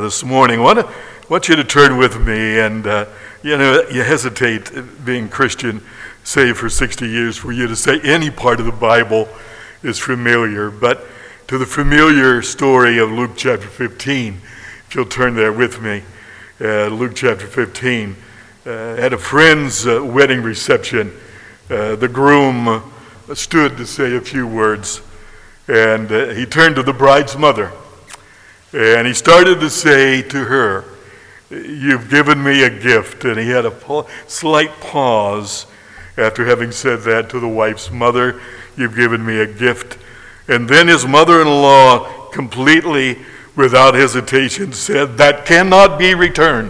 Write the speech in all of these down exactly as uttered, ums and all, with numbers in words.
this morning. I want, to, want you to turn with me, and uh, you know, you hesitate, being Christian, say for sixty years, for you to say any part of the Bible is familiar, but to the familiar story of Luke chapter fifteen, if you'll turn there with me. Uh, Luke chapter fifteen. Uh, at a friend's uh, wedding reception, uh, the groom uh, stood to say a few words, and uh, he turned to the bride's mother, and he started to say to her, "You've given me a gift." And he had a pa- slight pause after having said that to the wife's mother. "You've given me a gift." And then his mother-in-law, completely without hesitation, said, "That cannot be returned."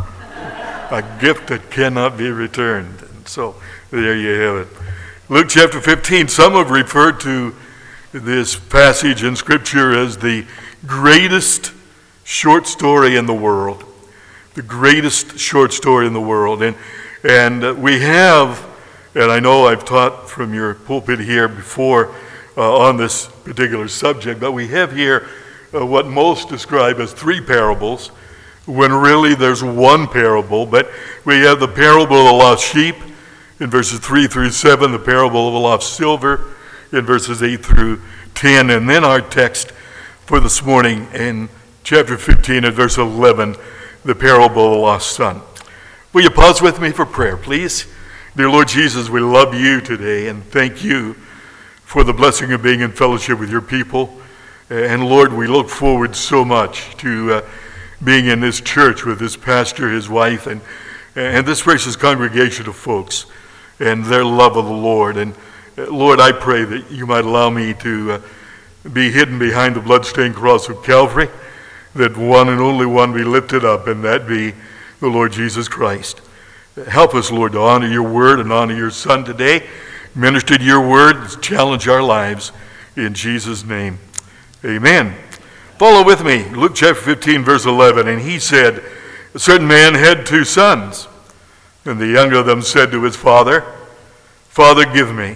A gift that cannot be returned. And so there you have it. Luke chapter fifteen, some have referred to this passage in Scripture as the greatest short story in the world. The greatest short story in the world. And, and we have, and I know I've taught from your pulpit here before uh, on this particular subject, but we have here uh, what most describe as three parables, when really there's one parable. But we have the parable of the lost sheep in verses three through seven, the parable of the lost silver in verses eight through ten, and then our text for this morning in chapter fifteen at verse eleven, the parable of the lost son. Will you pause with me for prayer, please? Dear Lord Jesus, we love you today, and thank you for the blessing of being in fellowship with your people. And Lord, we look forward so much to uh, being in this church with this pastor, his wife, and, and this precious congregation of folks, and their love of the Lord. And uh, Lord, I pray that you might allow me to uh, be hidden behind the bloodstained cross of Calvary, that one and only one be lifted up, and that be the Lord Jesus Christ. Help us, Lord, to honor your word and honor your son today. Minister to your word, challenge our lives in Jesus' name. Amen. Follow with me, Luke chapter fifteen, verse eleven. And he said, "A certain man had two sons, and the younger of them said to his father, 'Father, give me,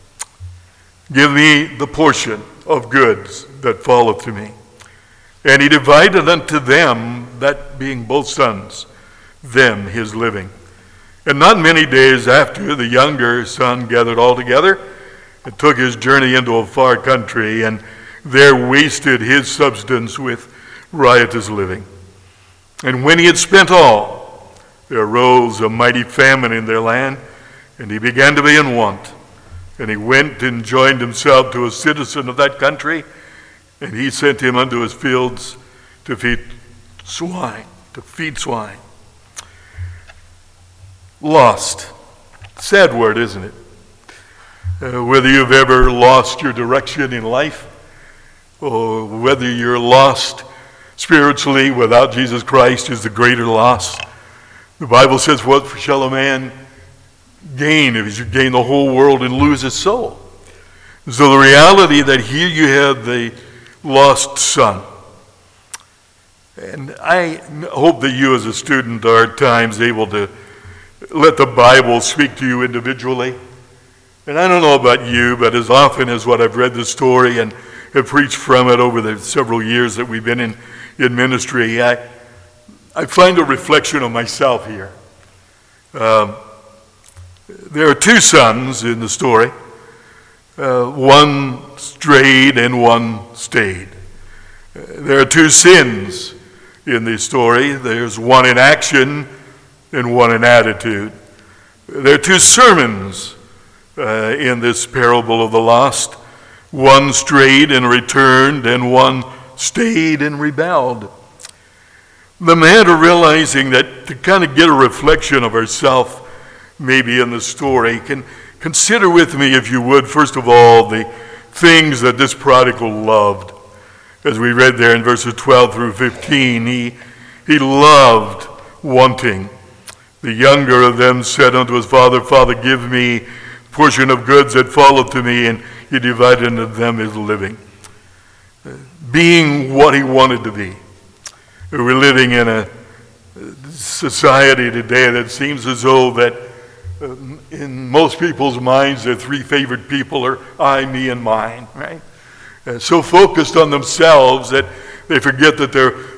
give me the portion of goods that falleth to me.' And he divided unto them," that being both sons, "them his living. And not many days after, the younger son gathered all together and took his journey into a far country, and there wasted his substance with riotous living. And when he had spent all, there arose a mighty famine in their land, and he began to be in want. And he went and joined himself to a citizen of that country, and he sent him unto his fields to feed swine, to feed swine." Lost. Sad word, isn't it? Uh, whether you've ever lost your direction in life, or whether you're lost spiritually without Jesus Christ is the greater loss. The Bible says, "What shall a man gain if he should gain the whole world and lose his soul?" So the reality that here you have the lost son. And I hope that you as a student are at times able to let the Bible speak to you individually. And I don't know about you, but as often as what I've read the story and have preached from it over the several years that we've been in, in ministry, I, I find a reflection of myself here. Um, there are two sons in the story. Uh, one strayed and one stayed. Uh, there are two sins in the story. There's one in action and one in attitude. There are two sermons uh, in this parable of the lost. One strayed and returned, and one stayed and rebelled. The matter realizing that to kind of get a reflection of ourselves maybe in the story, can consider with me, if you would, first of all, the things that this prodigal loved. As we read there in verses twelve through fifteen, he, he loved wanting. The younger of them said unto his father, "Father, give me a portion of goods that falleth to me," and he divided unto them his living. Being what he wanted to be. We're living in a society today that seems as though that uh, in most people's minds, their three favorite people are I, me, and mine, right? Uh, so focused on themselves that they forget that there are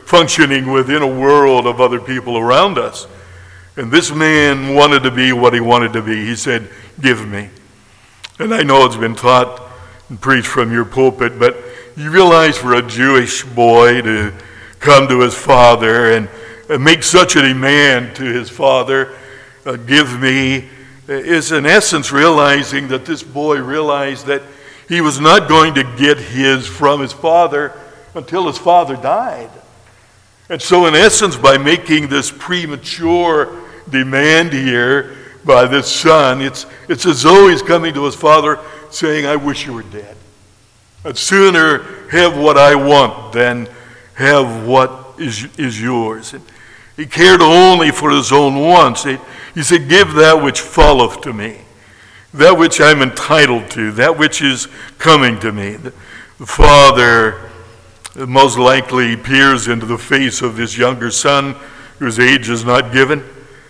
functioning within a world of other people around us. And this man wanted to be what he wanted to be. He said, give me. And I know it's been taught and preached from your pulpit, but you realize for a Jewish boy to come to his father and make such a demand to his father, uh, give me, is in essence realizing that this boy realized that he was not going to get his from his father until his father died. And so in essence, by making this premature demand here by this son, it's, it's as though he's coming to his father saying, I wish you were dead. I'd sooner have what I want than have what is, is yours. And he cared only for his own wants. He, he said, give that which falleth to me, that which I'm entitled to, that which is coming to me. The, the father most likely peers into the face of this younger son whose age is not given.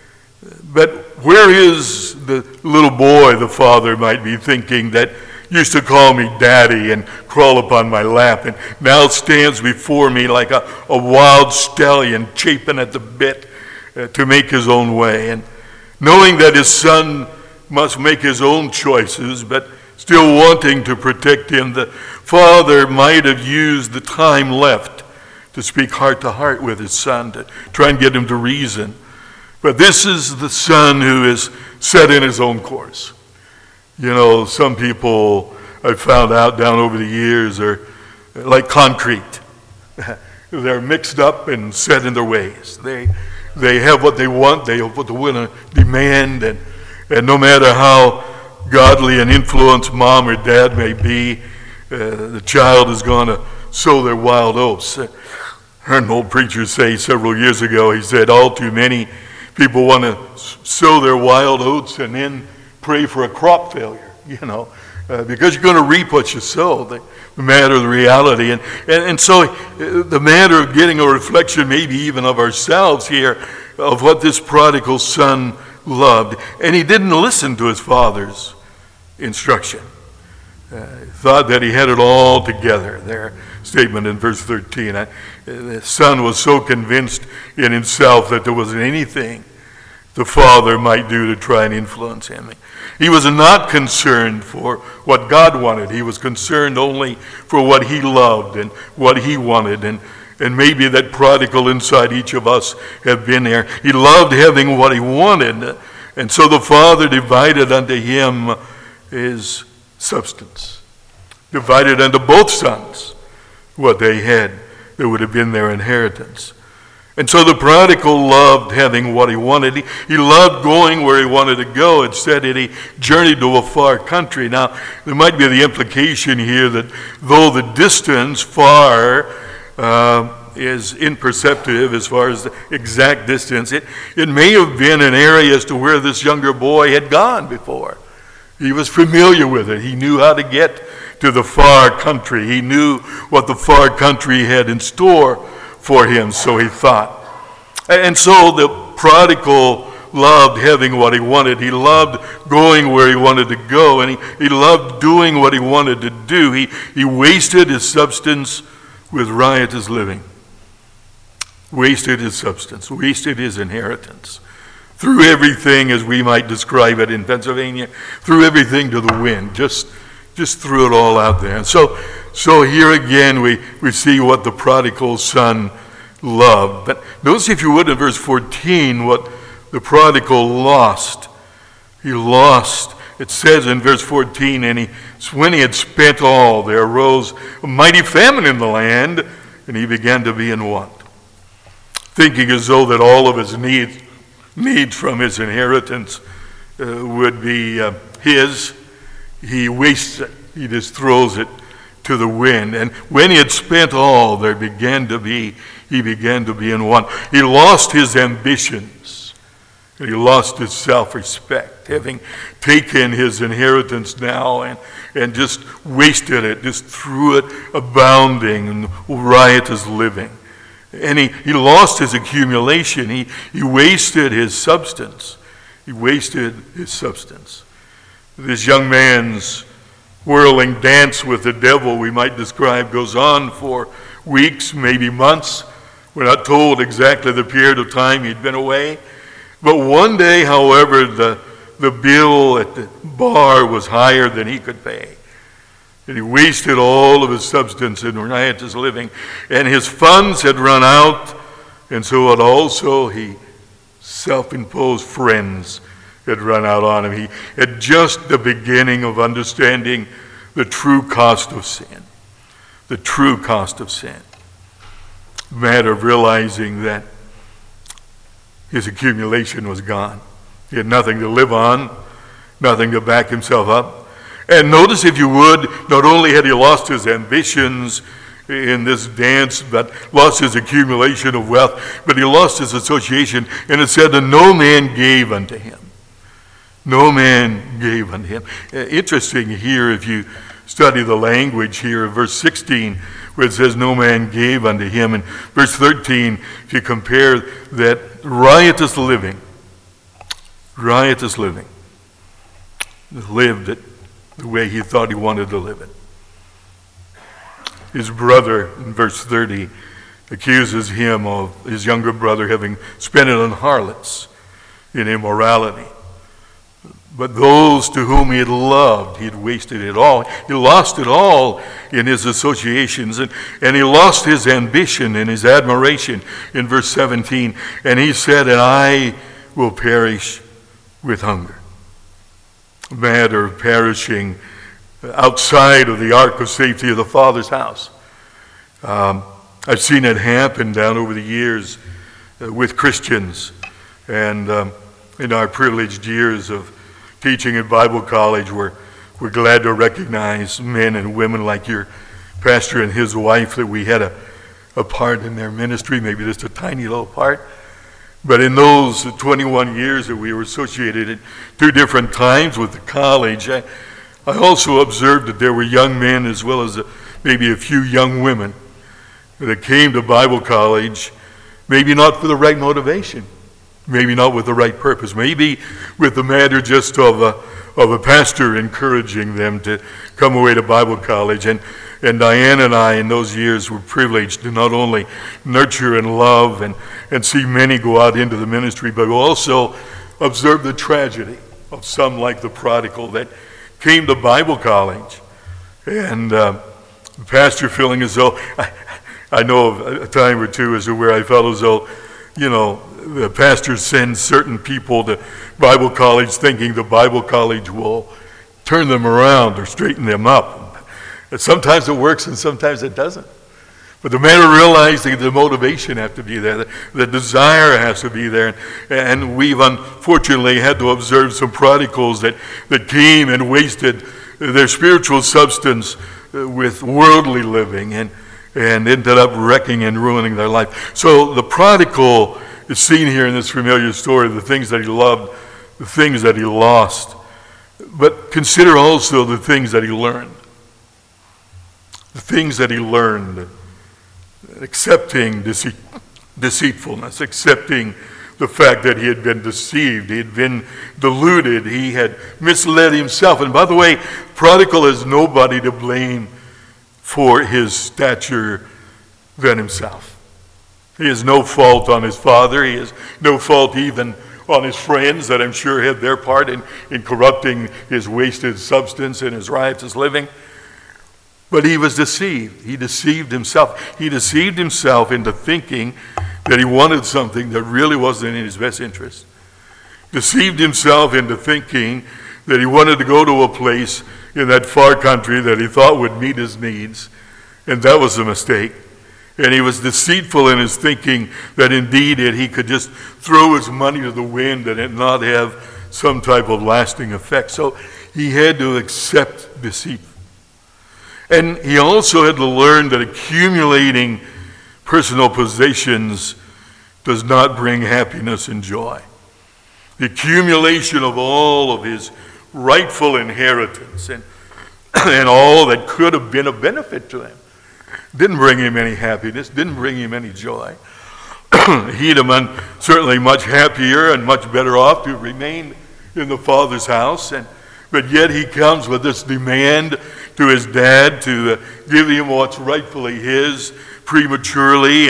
But where is the little boy, the father might be thinking, that used to call me daddy and crawl upon my lap and now stands before me like a, a wild stallion chaping at the bit uh, to make his own way, and knowing that his son must make his own choices, but still wanting to protect him, the father might have used the time left to speak heart to heart with his son, to try and get him to reason. But this is the son who is set in his own course. You know, some people I've found out down over the years are like concrete. They're mixed up and set in their ways. They they have what they want, they have what they want to demand, and, and no matter how godly an influence mom or dad may be, uh, the child is going to sow their wild oats. I heard an old preacher say several years ago, he said, all too many people want to sow their wild oats and then pray for a crop failure, you know, uh, because you're going to reap what you sow, the, the matter of the reality. And, and, and so uh, the matter of getting a reflection maybe even of ourselves here, of what this prodigal son loved. And he didn't listen to his father's instruction. Uh, thought that he had it all together. Their statement in verse thirteen. I, the son was so convinced in himself that there wasn't anything the father might do to try and influence him. He was not concerned for what God wanted. He was concerned only for what he loved and what he wanted. And, and maybe that prodigal inside each of us have been there. He loved having what he wanted. And so the father divided unto him his substance. Divided unto both sons what they had that would have been their inheritance. And so the prodigal loved having what he wanted. He, he loved going where he wanted to go. It said that he journeyed to a far country. Now, there might be the implication here that though the distance far uh, is imperceptive as far as the exact distance, it, it may have been an area as to where this younger boy had gone before. He was familiar with it. He knew how to get to the far country. He knew what the far country had in store for him, so he thought. And so the prodigal loved having what he wanted. He loved going where he wanted to go, and he, he loved doing what he wanted to do. He, he wasted his substance with riotous living. Wasted his substance, wasted his inheritance. Threw everything, as we might describe it in Pennsylvania, threw everything to the wind, just just threw it all out there. And so, so here again we, we see what the prodigal son loved. But notice, if you would, in verse fourteen, what the prodigal lost. He lost, it says in verse fourteen, and he, when he had spent all, there arose a mighty famine in the land, and he began to be in want. Thinking as though that all of his needs, needs from his inheritance uh, would be uh, his, he wastes it. He just throws it to the wind. And when he had spent all, there began to be, he began to be in want. He lost his ambitions. He lost his self-respect, having taken his inheritance now and, and just wasted it, just threw it abounding in riotous living. And he, he lost his accumulation. He, he wasted his substance. He wasted his substance. This young man's whirling dance with the devil, we might describe, goes on for weeks, maybe months, We're not told exactly the period of time he'd been away. But one day, however, the, the bill at the bar was higher than he could pay. And he wasted all of his substance in riotous living. And his funds had run out, and so had also he self-imposed friends had run out on him. He had just the beginning of understanding the true cost of sin. The true cost of sin. A matter of realizing that his accumulation was gone. He had nothing to live on, nothing to back himself up. And notice, if you would, not only had he lost his ambitions in this dance, but lost his accumulation of wealth, but he lost his association. And it said that no man gave unto him. No man gave unto him. Interesting here, if you study the language here of verse sixteen, where it says no man gave unto him. And verse thirteen, if you compare that riotous living, riotous living, lived it the way he thought he wanted to live it. His brother, in verse thirty, accuses him of his younger brother having spent it on harlots in immorality. But those to whom he had loved, he had wasted it all. He lost it all in his associations, and, and he lost his ambition and his admiration in verse seventeen. And he said, and I will perish with hunger. A matter of perishing outside of the ark of safety of the Father's house. Um, I've seen it happen down over the years uh, with Christians, and um, in our privileged years of teaching at Bible college, we're, we're glad to recognize men and women like your pastor and his wife, that we had a, a part in their ministry, maybe just a tiny little part. But in those twenty-one years that we were associated at two different times with the college, I, I also observed that there were young men as well as a, maybe a few young women that came to Bible college, maybe not for the right motivation, maybe not with the right purpose, maybe with the matter just of a, of a pastor encouraging them to come away to Bible college. And, and Diane and I in those years were privileged to not only nurture and love and, and see many go out into the ministry, but also observe the tragedy of some like the prodigal that came to Bible college. And uh, the pastor feeling as though, I, I know of a time or two as to where I felt as though, you know, the pastor sends certain people to Bible college thinking the Bible college will turn them around or straighten them up. And sometimes it works and sometimes it doesn't. But the matter of realizing the motivation has to be there, the, the desire has to be there. And we've unfortunately had to observe some prodigals that, that came and wasted their spiritual substance with worldly living and, and ended up wrecking and ruining their life. So the prodigal is seen here in this familiar story, the things that he loved, the things that he lost. But consider also the things that he learned. The things that he learned. Accepting deceit, deceitfulness, accepting the fact that he had been deceived, he had been deluded, he had misled himself. And by the way, prodigal is nobody to blame for his stature than himself. He has no fault on his father. He has no fault even on his friends that I'm sure had their part in, in corrupting his wasted substance and his riotous living. But he was deceived. He deceived himself. He deceived himself into thinking that he wanted something that really wasn't in his best interest. Deceived himself into thinking that he wanted to go to a place in that far country that he thought would meet his needs, and that was a mistake. And he was deceitful in his thinking that indeed it, he could just throw his money to the wind and it not have some type of lasting effect. So he had to accept deceit. And he also had to learn that accumulating personal possessions does not bring happiness and joy. The accumulation of all of his rightful inheritance and, and all that could have been a benefit to him didn't bring him any happiness, didn't bring him any joy. He'd have been certainly much happier and much better off to remain in the Father's house. And but yet he comes with this demand to his dad to uh, give him what's rightfully his prematurely, and,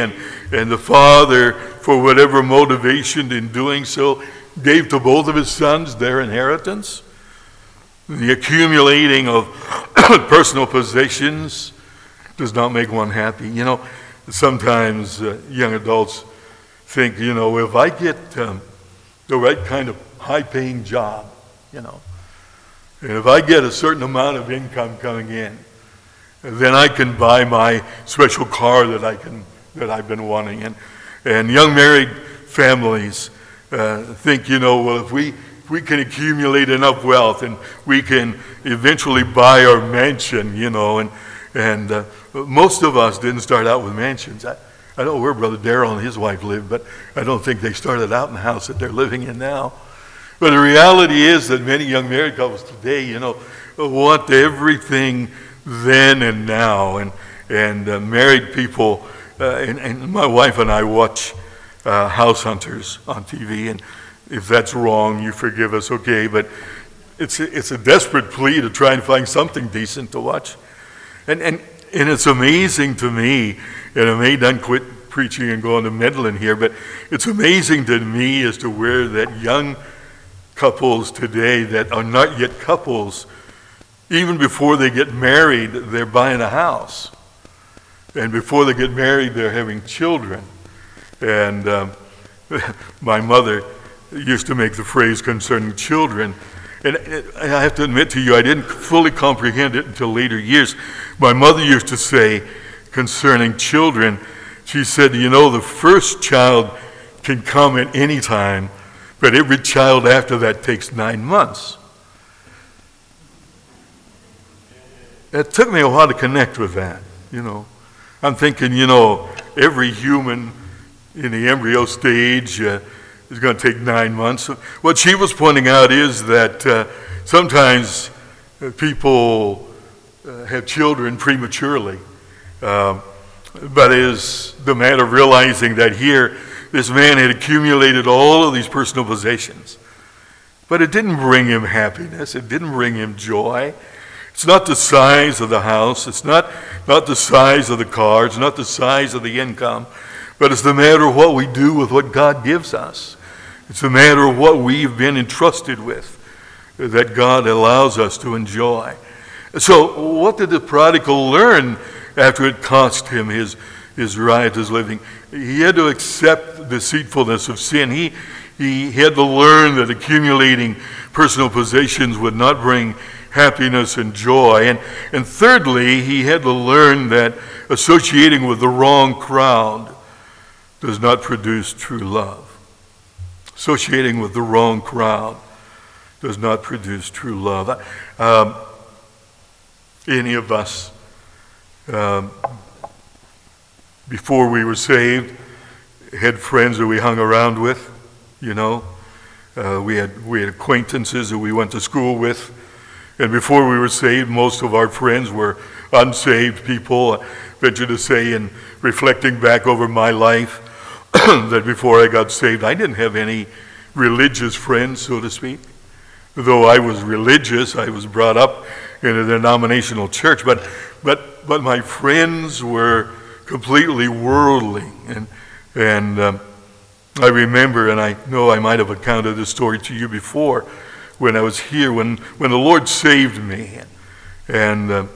and the father, for whatever motivation in doing so, gave to both of his sons their inheritance. The accumulating of personal possessions does not make one happy. You know, sometimes uh, young adults think, you know, if I get um, the right kind of high-paying job, you know, and if I get a certain amount of income coming in, then I can buy my special car that I can that I've been wanting. And and young married families uh, think, you know, well, if we if we can accumulate enough wealth and we can eventually buy our mansion, you know, and and uh, most of us didn't start out with mansions. I, I don't know where Brother Darrell and his wife lived, but I don't think they started out in the house that they're living in now. But the reality is that many young married couples today, you know, want everything then and now. And and uh, married people, uh, and, and my wife and I watch uh, House Hunters on T V. And if that's wrong, you forgive us, okay? But it's a, it's a desperate plea to try and find something decent to watch. And and and it's amazing to me, and I may done quit preaching and go on to meddling here, but it's amazing to me as to where that young couples today that are not yet couples, even before they get married, they're buying a house. And before they get married, they're having children. And um, my mother used to make the phrase concerning children. And I have to admit to you, I didn't fully comprehend it until later years. My mother used to say concerning children, she said, you know, the first child can come at any time, but every child after that takes nine months. It took me a while to connect with that, you know. I'm thinking, you know, every human in the embryo stage uh, is going to take nine months. What she was pointing out is that uh, sometimes uh, people uh, have children prematurely. Um, but it is the matter of realizing that here, this man had accumulated all of these personal possessions. But it didn't bring him happiness. It didn't bring him joy. It's not the size of the house. It's not, not the size of the car. It's not the size of the income. But it's the matter of what we do with what God gives us. It's a matter of what we've been entrusted with that God allows us to enjoy. So what did the prodigal learn after it cost him his, his riotous living? He had to accept the deceitfulness of sin. He, he had to learn that accumulating personal possessions would not bring happiness and joy. And, and thirdly, he had to learn that associating with the wrong crowd does not produce true love. Associating with the wrong crowd does not produce true love. Um, any of us, um, before we were saved, had friends that we hung around with, you know. Uh, we had we had acquaintances that we went to school with. And before we were saved, most of our friends were unsaved people. I venture to say, in reflecting back over my life, that before I got saved, I didn't have any religious friends, so to speak. Though I was religious, I was brought up in a denominational church, but but but my friends were completely worldly. And and um, I remember, and I know I might have accounted this story to you before, when I was here, when, when the Lord saved me, and uh,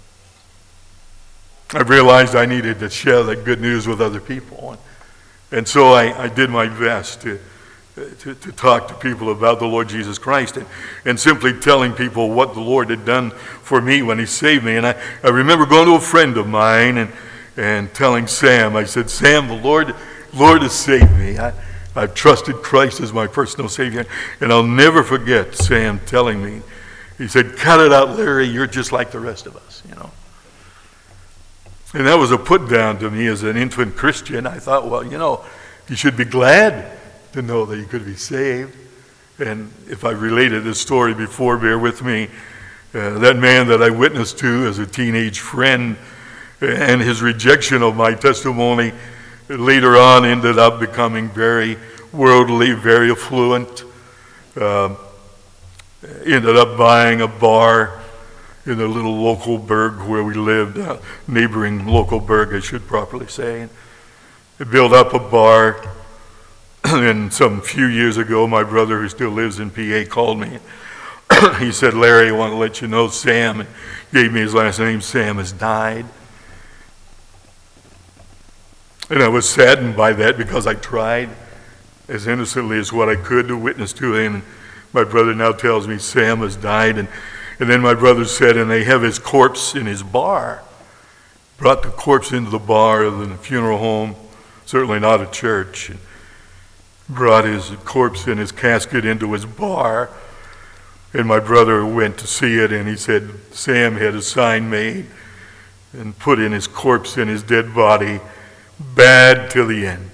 I realized I needed to share that good news with other people. And, and so I, I did my best to, to, to talk to people about the Lord Jesus Christ, and, and simply telling people what the Lord had done for me when he saved me. And I, I remember going to a friend of mine and, and telling Sam, I said, Sam, the Lord, Lord has saved me. I, I've trusted Christ as my personal Savior. And I'll never forget Sam telling me, he said, cut it out, Larry, you're just like the rest of us, you know. And that was a put down to me as an infant Christian. I thought, well, you know, you should be glad to know that you could be saved. And if I related this story before, bear with me. Uh, that man that I witnessed to as a teenage friend, and his rejection of my testimony later on ended up becoming very worldly, very affluent. Uh, ended up buying a bar in a little local burg where we lived, uh, neighboring local burg, I should properly say. I built up a bar, and some few years ago, my brother, who still lives in P A, called me. He said, "Larry, I want to let you know Sam," and gave me his last name, "Sam has died." And I was saddened by that because I tried as innocently as what I could to witness to him. And my brother now tells me Sam has died. And, and then my brother said, and they have his corpse in his bar. Brought the corpse into the bar of the funeral home, certainly not a church. And brought his corpse and his casket into his bar. And my brother went to see it, and he said Sam had a sign made and put in his corpse and his dead body, "Bad till the end."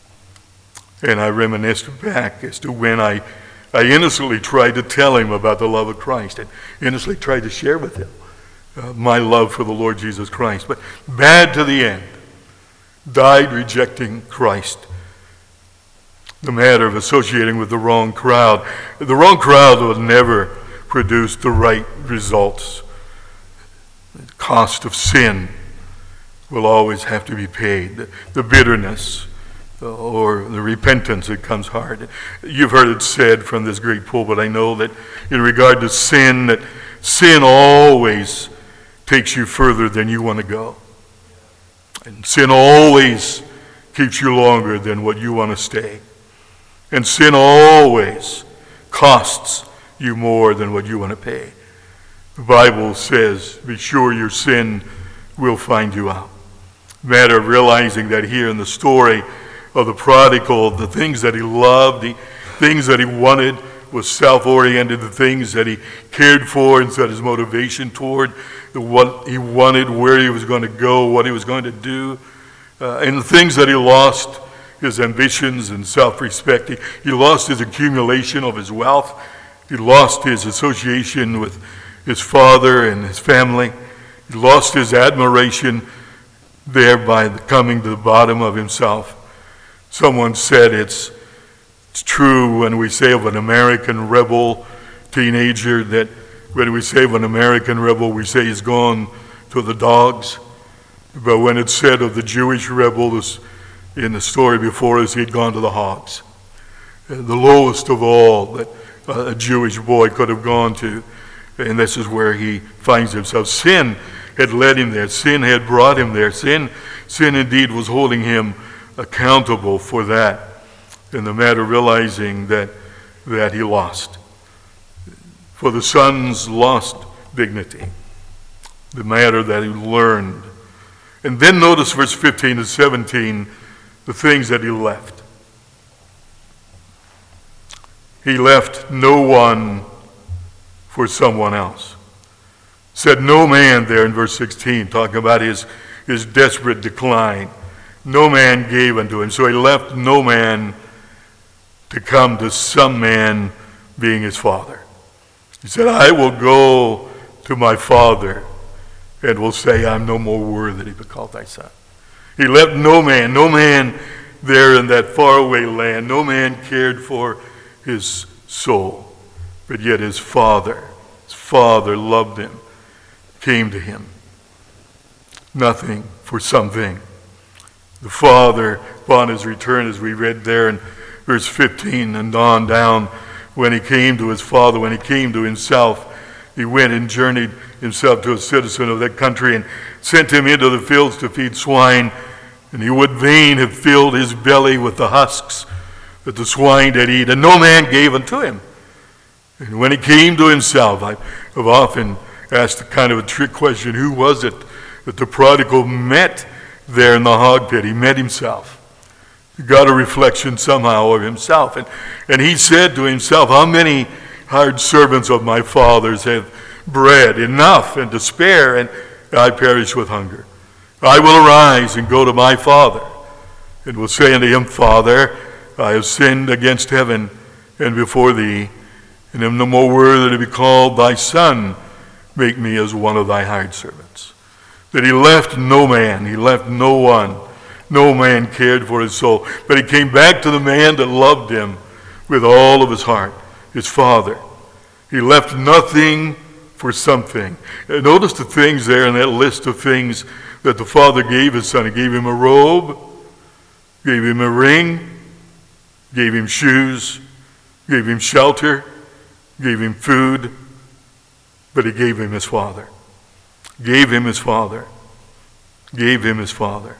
And I reminisced back as to when I, I innocently tried to tell him about the love of Christ and innocently tried to share with him uh, my love for the Lord Jesus Christ. But bad to the end. Died rejecting Christ. The matter of associating with the wrong crowd. The wrong crowd will never produce the right results. The cost of sin will always have to be paid. The, the bitterness or the repentance that comes hard. You've heard it said from this great pulpit, I know, that in regard to sin, that sin always takes you further than you want to go. And sin always keeps you longer than what you want to stay. And sin always costs you more than what you want to pay. The Bible says, be sure your sin will find you out. Matter of realizing that here in the story of the prodigal, the things that he loved, the things that he wanted was self-oriented, the things that he cared for and set his motivation toward, the what he wanted, where he was going to go, what he was going to do, uh, and the things that he lost, his ambitions and self-respect. He, he lost his accumulation of his wealth. He lost his association with his father and his family. He lost his admiration, thereby coming to the bottom of himself. Someone said it's, it's true when we say of an American rebel teenager that when we say of an American rebel, we say he's gone to the dogs. But when it's said of the Jewish rebel, this, in the story before us, he'd gone to the hogs. The lowest of all that a Jewish boy could have gone to. And this is where he finds himself. Sin had led him there. Sin had brought him there. Sin, sin indeed was holding him accountable for that. In the matter of realizing that, that he lost. For the son's lost dignity. The matter that he learned. And then notice verse fifteen to seventeen, the things that he left. He left no one for someone else. Said no man there in verse sixteen, talking about his, his desperate decline. No man gave unto him. So he left no man to come to some man being his father. He said, I will go to my father and will say, I'm no more worthy to be called thy son. He left no man, no man there in that faraway land. No man cared for his soul. But yet his father, his father loved him, came to him. Nothing for something. The father, upon his return, as we read there in verse fifteen and on down, when he came to his father, when he came to himself, he went and journeyed himself to a citizen of that country and sent him into the fields to feed swine. And he would fain have filled his belly with the husks that the swine did eat, and no man gave unto him. And when he came to himself, I have often asked a kind of a trick question, who was it that the prodigal met there in the hog pit? He met himself. He got a reflection somehow of himself. And, and he said to himself, how many hired servants of my father's have bread enough and to spare, and I perish with hunger. I will arise and go to my father, and will say unto him, Father, I have sinned against heaven and before thee, and am no more worthy to be called thy son. Make me as one of thy hired servants. That he left no man, he left no one. No man cared for his soul. But he came back to the man that loved him with all of his heart, his father. He left nothing for something. And notice the things there in that list of things that the father gave his son. He gave him a robe, gave him a ring, gave him shoes, gave him shelter, gave him food, but he gave him his father. Gave him his father. Gave him his father.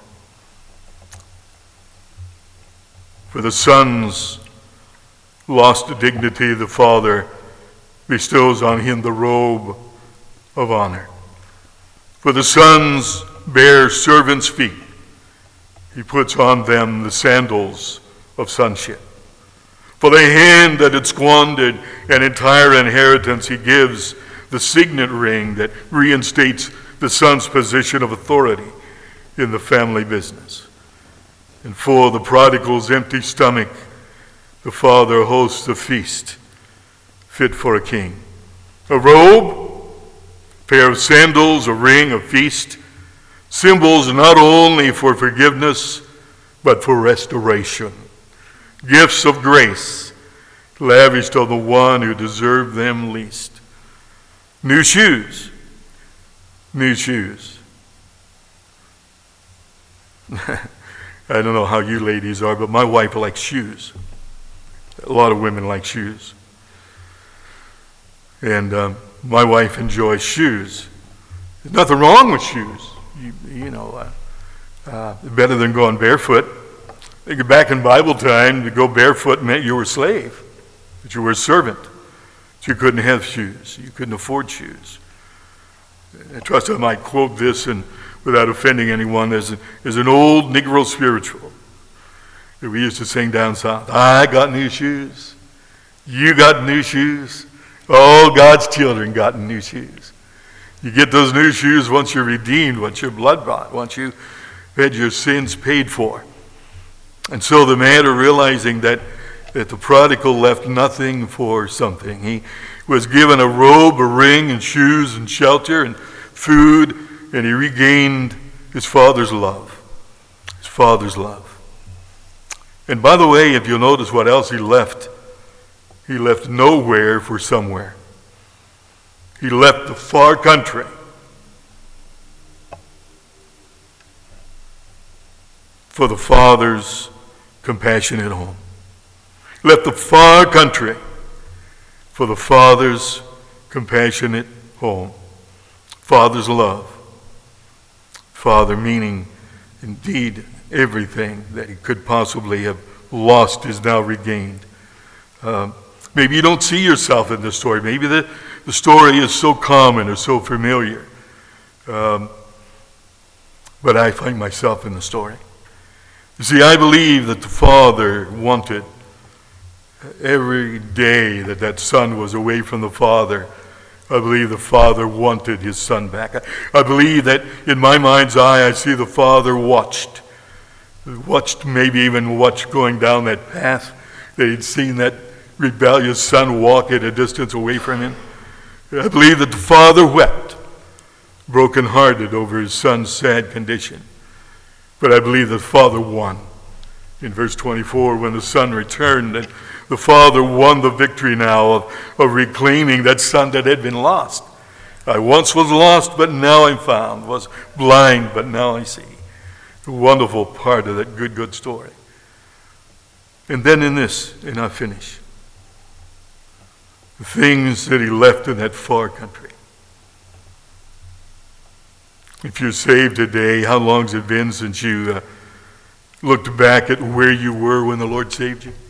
For the son's lost dignity, the father bestows on him the robe of honor. For the son's bare servant's feet, he puts on them the sandals of sonship. For the hand that had squandered an entire inheritance, he gives the signet ring that reinstates the son's position of authority in the family business. And for the prodigal's empty stomach, the father hosts a feast fit for a king. A robe, a pair of sandals, a ring, a feast, symbols not only for forgiveness, but for restoration. Gifts of grace lavished on the one who deserved them least. New shoes. New shoes. I don't know how you ladies are, but my wife likes shoes. A lot of women like shoes. And um, my wife enjoys shoes. There's nothing wrong with shoes. You, you know, uh, uh, better than going barefoot. I think back in Bible time, to go barefoot meant you were a slave, that you were a servant. That you couldn't have shoes. You couldn't afford shoes. I trust I might quote this and without offending anyone. There's, a, there's an old Negro spiritual that we used to sing down south. I got new shoes. You got new shoes. All God's children got new shoes. You get those new shoes once you're redeemed, once you're blood bought, once you've had your sins paid for. And so the matter realizing that, that the prodigal left nothing for something. He was given a robe, a ring, and shoes, and shelter, and food, and he regained his father's love. His father's love. And by the way, if you'll notice what else he left, he left nowhere for somewhere. He left the far country for the father's compassionate home. He left the far country for the father's compassionate home. Father's love. Father meaning indeed everything that he could possibly have lost is now regained. Um, maybe you don't see yourself in this story. Maybe the, the story is so common or so familiar. Um, but I find myself in the story. You see, I believe that the father wanted every day that that son was away from the father, I believe the father wanted his son back. I, I believe that in my mind's eye, I see the father watched, watched, maybe even watched going down that path, that he'd seen that rebellious son walk at a distance away from him. I believe that the father wept, brokenhearted over his son's sad condition. But I believe the father won. In verse twenty-four, when the son returned, and the father won the victory now of, of reclaiming that son that had been lost. I once was lost, but now I'm found. Was blind, but now I see. A wonderful part of that good, good story. And then in this, and I finish, the things that he left in that far country. If you're saved today, how long has it been since you uh, looked back at where you were when the Lord saved you?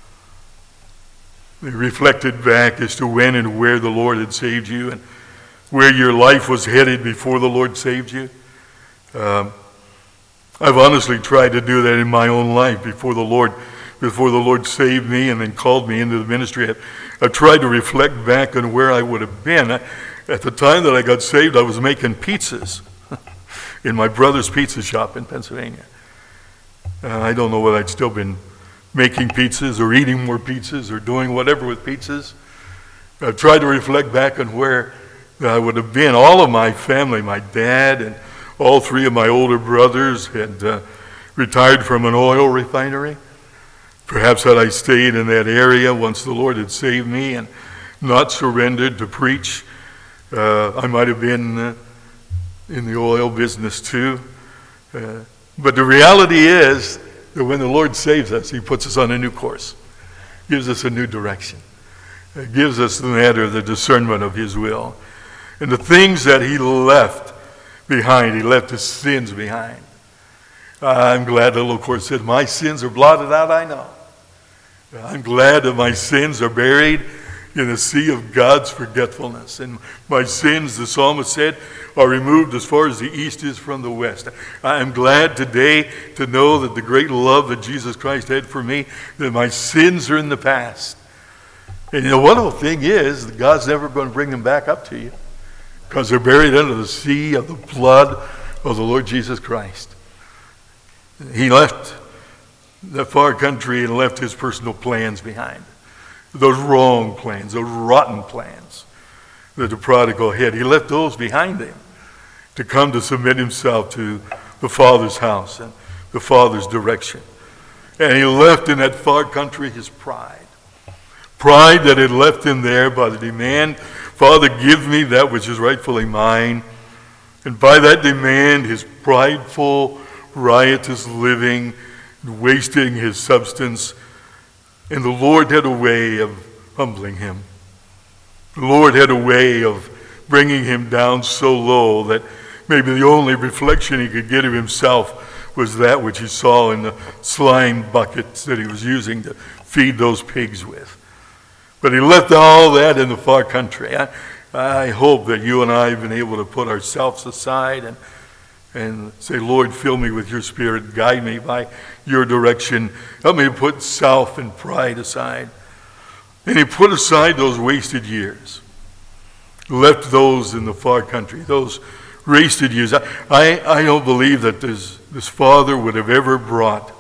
You reflected back as to when and where the Lord had saved you and where your life was headed before the Lord saved you. Um, I've honestly tried to do that in my own life before the Lord, before the Lord saved me and then called me into the ministry. I've, I've tried to reflect back on where I would have been. I, at the time that I got saved, I was making pizzas in my brother's pizza shop in Pennsylvania. Uh, I don't know whether I'd still been making pizzas or eating more pizzas or doing whatever with pizzas. I've tried to reflect back on where I would have been. All of my family, my dad and all three of my older brothers had uh, retired from an oil refinery. Perhaps had I stayed in that area once the Lord had saved me and not surrendered to preach, uh, I might have been uh, in the oil business too. Uh, but the reality is, that when the Lord saves us, he puts us on a new course, gives us a new direction. It gives us the matter of the discernment of his will. And the things that he left behind, he left his sins behind. I'm glad the little chorus said, my sins are blotted out, I know. I'm glad that my sins are buried in the sea of God's forgetfulness. And my sins, the psalmist said, are removed as far as the east is from the west. I am glad today to know that the great love that Jesus Christ had for me, that my sins are in the past. And you know, one other thing is, that God's never going to bring them back up to you, because they're buried under the sea of the blood of the Lord Jesus Christ. He left that far country and left his personal plans behind. Those wrong plans, those rotten plans that the prodigal had. He left those behind him to come to submit himself to the Father's house and the Father's direction. And he left in that far country his pride. Pride that had left him there by the demand, Father, give me that which is rightfully mine. And by that demand, his prideful, riotous living, wasting his substance. And the Lord had a way of humbling him. The Lord had a way of bringing him down so low that maybe the only reflection he could get of himself was that which he saw in the slime buckets that he was using to feed those pigs with. But he left all that in the far country. I, I hope that you and I have been able to put ourselves aside and and say, Lord, fill me with your Spirit, guide me by your direction. Help me to put self and pride aside. And he put aside those wasted years, left those in the far country, those wasted years. I, I, I don't believe that this, this father would have ever brought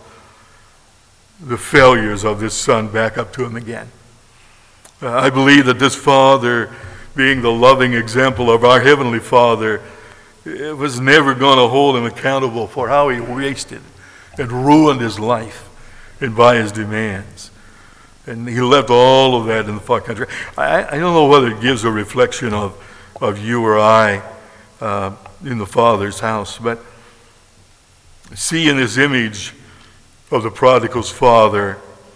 the failures of this son back up to him again. Uh, I believe that this father, being the loving example of our Heavenly Father, it was never going to hold him accountable for how he wasted and ruined his life and by his demands. And he left all of that in the far country. I, I don't know whether it gives a reflection of, of you or I uh, in the Father's house, but see in this image of the prodigal's father,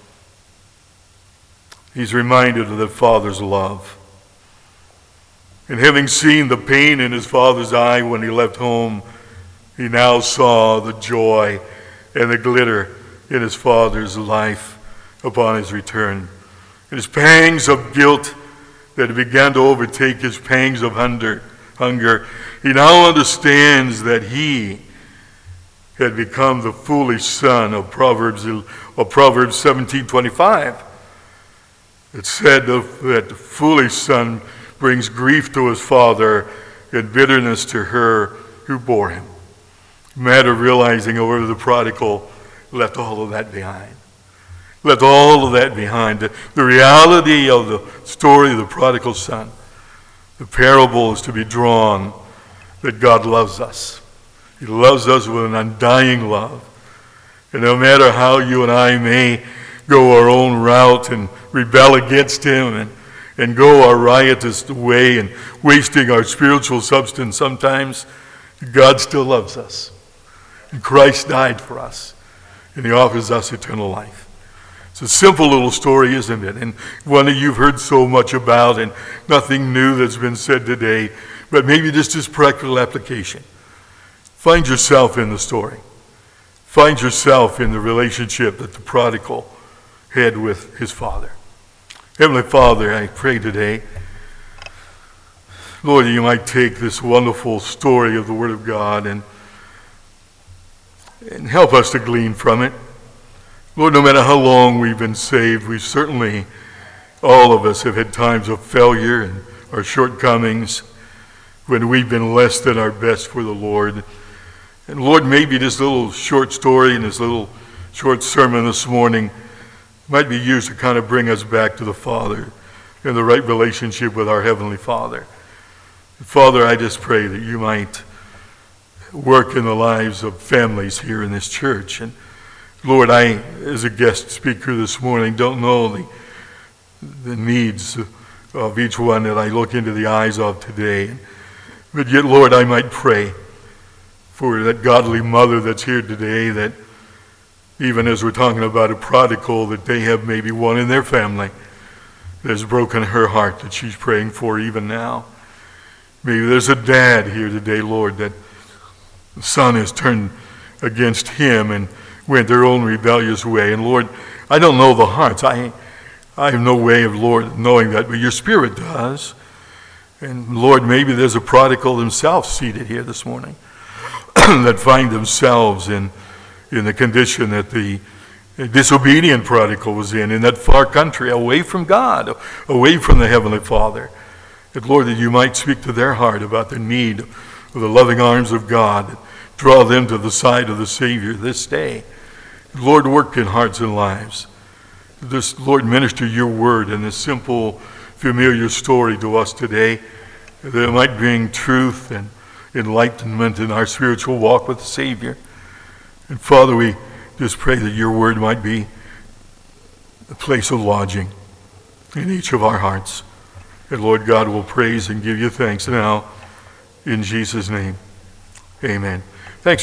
he's reminded of the Father's love. And having seen the pain in his father's eye when he left home, he now saw the joy and the glitter in his father's life upon his return. And his pangs of guilt that began to overtake his pangs of hunger, hunger, he now understands that he had become the foolish son of Proverbs, of Proverbs seventeen twenty-five. It said that the foolish son brings grief to his father and bitterness to her who bore him. A matter of realizing, however, the prodigal left all of that behind. Left all of that behind. The, the reality of the story of the prodigal son, the parable is to be drawn that God loves us. He loves us with an undying love. And no matter how you and I may go our own route and rebel against him and and go our riotous way and wasting our spiritual substance sometimes, God still loves us. And Christ died for us, and he offers us eternal life. It's a simple little story, isn't it? And one that you've heard so much about, and nothing new that's been said today, but maybe just this practical application. Find yourself in the story. Find yourself in the relationship that the prodigal had with his father. Heavenly Father, I pray today, Lord, you might take this wonderful story of the Word of God and, and help us to glean from it. Lord, no matter how long we've been saved, we certainly, all of us have had times of failure and our shortcomings when we've been less than our best for the Lord. And Lord, maybe this little short story and this little short sermon this morning might be used to kind of bring us back to the Father and the right relationship with our Heavenly Father. Father, I just pray that you might work in the lives of families here in this church. And Lord, I, as a guest speaker this morning, don't know the, the needs of each one that I look into the eyes of today. But yet, Lord, I might pray for that godly mother that's here today, that even as we're talking about a prodigal, that they have maybe one in their family that has broken her heart that she's praying for even now. Maybe there's a dad here today, Lord, that the son has turned against him and went their own rebellious way. And Lord, I don't know the hearts. I, I have no way of, Lord, knowing that, but your Spirit does. And Lord, maybe there's a prodigal himself seated here this morning that find themselves in, in the condition that the disobedient prodigal was in, in that far country, away from God, away from the Heavenly Father. That, Lord, that you might speak to their heart about the need of the loving arms of God, draw them to the side of the Savior this day. Lord, work in hearts and lives. This, Lord, minister your word in this simple, familiar story to us today, that it might bring truth and enlightenment in our spiritual walk with the Savior. And Father, we just pray that your word might be a place of lodging in each of our hearts. And Lord God, will praise and give you thanks now in Jesus' name. Amen. Thanks.